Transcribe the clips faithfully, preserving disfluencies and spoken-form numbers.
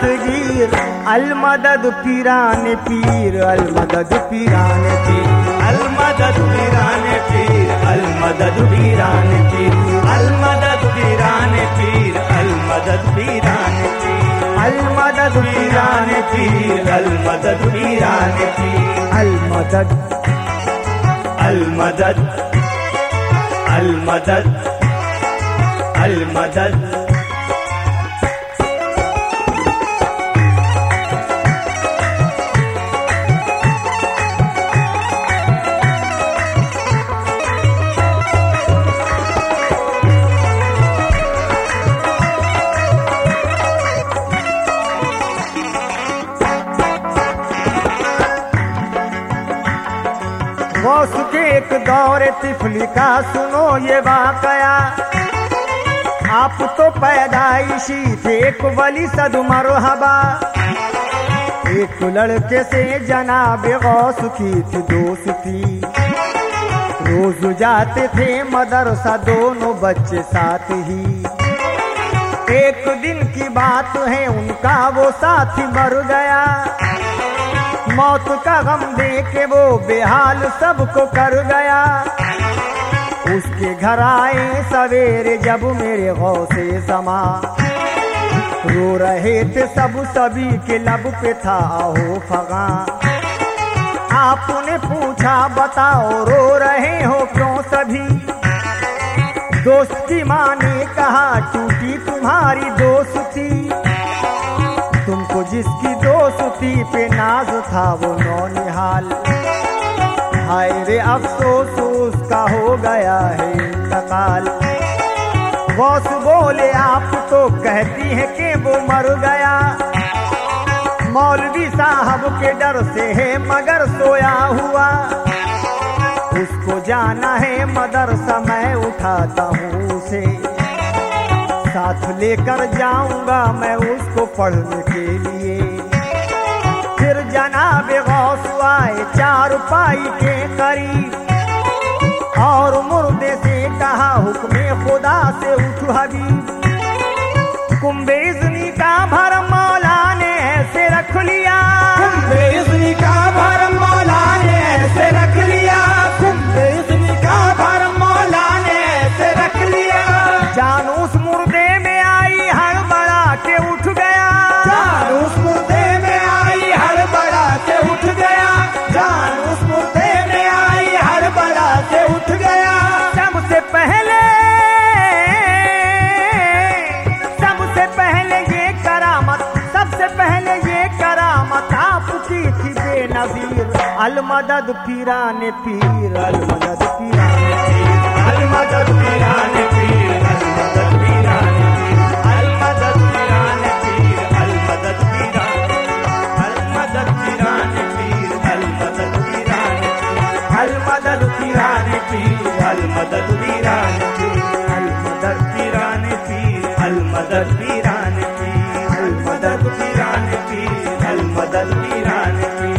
दस्तगीर, अलमदद पीराने पीर, अलमदद पीराने पीर, अलमदद पीराने पीर, अलमदद पीराने पीर, अलमदद पीराने पीर, अलमदद पीराने पीर, अलमदद पीराने पीर, अलमदद पीराने पीर, अलमदद अलमदद अलमदद अलमदद। गौस के एक दौरे तिफली का सुनो ये वाकया, आप तो पैदाइशी थे एक वली सद मरहबा। एक लड़के से जनाब गौस की थी दोस्ती, रोज जाते थे मदरसा दोनों बच्चे साथ ही। एक दिन की बात है उनका वो साथी मर गया, मौत का गम दे के वो बेहाल सबको कर गया। उसके घर आए सवेरे जब मेरे गौसे समा, रो रहे थे सब, सभी के लब पे था आहो फगा। आपने पूछा बताओ रो रहे हो क्यों सभी, दोस्त की माँ ने कहा टूटी तुम्हारी दोस्ती, तुमको जिसकी दोस्ती पे नाज था वो नौनिहाल। हाय रे अफसोस उसका हो गया है इंतकाल। गौस बोले आप तो कहती है कि वो मर गया, मौलवी साहब के डर से है मगर सोया हुआ। उसको जाना है मदरसा मैं उठाता हूँ उसे, साथ लेकर जाऊंगा मैं उसको पढ़ने के लिए। फिर जनाब गौस आए चार पाई के करीब, और मुर्दे से कहा हुक्मे खुदा से उठ हबीब। कुंभे इज़्नी का भरम मौला ने ऐसे रख लिया, कुंभे इज़्नी का भरम मौला ने ऐसे रख लिया, कुंभे इज़्नी का भरम मौला ने ऐसे रख लिया। जान उस मुर्दे में आई हड़बड़ा के उठ गया, जान उस मुर्दे में आई हड़बड़ा के उठ गया, जान उस मुर्दे में आई हड़बड़ा के उठ गया। सबसे पहले सबसे पहले ये करामत, सबसे पहले ये करामत आपकी थी बेनज़ीर। अलमदद पीराने पीर, अलमदद पीराने पीर, अलमदद पीराने पीर, अलमदद पीराने पीर, अलमदद पीराने पीर, अलमदद पीराने, अलमदद पीराने पीर, अलमदद पीराने, अलमदद पीराने पीर, अलमदद पीराने पीर, अलमदद पीराने पीर, अलमदद पीराने पीर, अलमदद पीराने पीर, अलमदद पीराने पीर।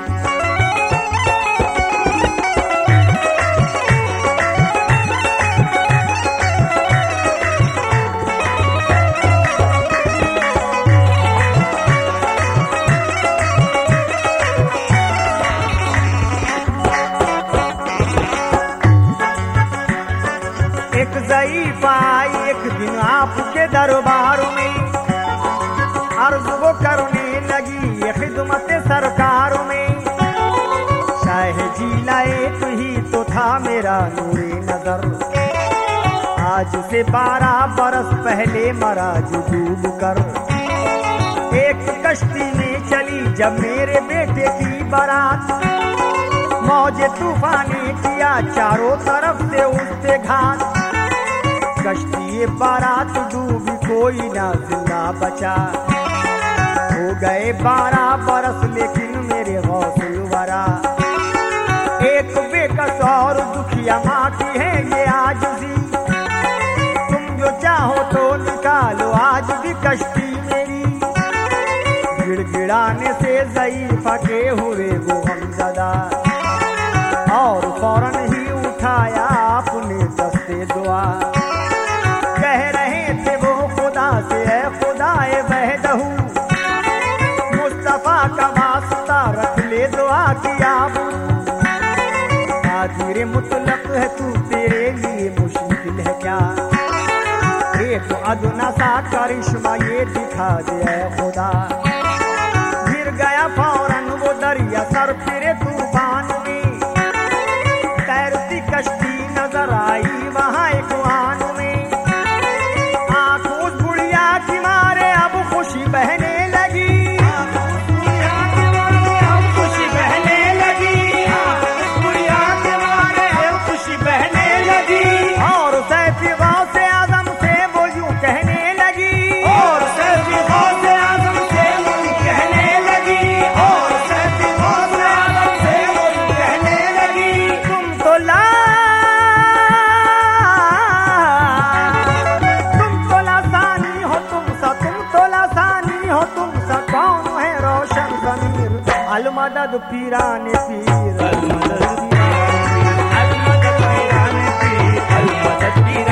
एक ज़ईफ़ आई एक दिन आपके दरबार में, अर्ज़ वो करने लगी ये खिदमत सरकार में। शाह जीला एक ही तो था मेरा नूरे नजर, आज से बारह बरस पहले मरा जो डूब कर। एक कश्ती में चली जब मेरे बेटे की बारात, मौजे तूफान ने किया चारों तरफ से उससे घात। कश्ती बारात डूबी कोई ना जिंदा बचा, हो गए बारह बरस लेकिन मेरे हौसल वरा। एक बेकस और दुखिया माँ की है ये आजिज़ी, तुम जो चाहो तो निकालो आज भी कश्ती मेरी। गिड़गिड़ाने से ज़ईफ़ा के हुए वो हमज़दा, और फौरन ही उठाया आपने दस्ते दुआ। कह रहे थे वो खुदा से, ऐ खुदाए वहदहू, दुआ किया कादिर मुतलक है तू, तेरे लिए मुश्किल है क्या? एक अदना सा करिश्मा ये दिखा दे ऐ खुदा। गिर गया फौरन वो दरिया सर फिरे तूफान में, तैरती कश्ती नजर आई वहां एक वान में। आंखों उस बुढ़िया की मारे अब खुशी बहने लगी, खुशी बहने लगी, बुढ़िया के मारे खुशी बहने लगी। और सैफी गाँव से आजम से वो यूं कहने लगी, और सैफी गाँव से आजम से वो यूं कहने लगी, और सैफी गाँव से आजम से वो यूं कहने लगी। तुम तो ला तुम तो लासानी हो तुम सा, तुम तो लासानी हो तुम सा, कौन है रोशन ज़मीर? अलमदद पीराने पीर, अलमदद पीराने पीर, अलमदद पीराने पीर, अलमदद पीराने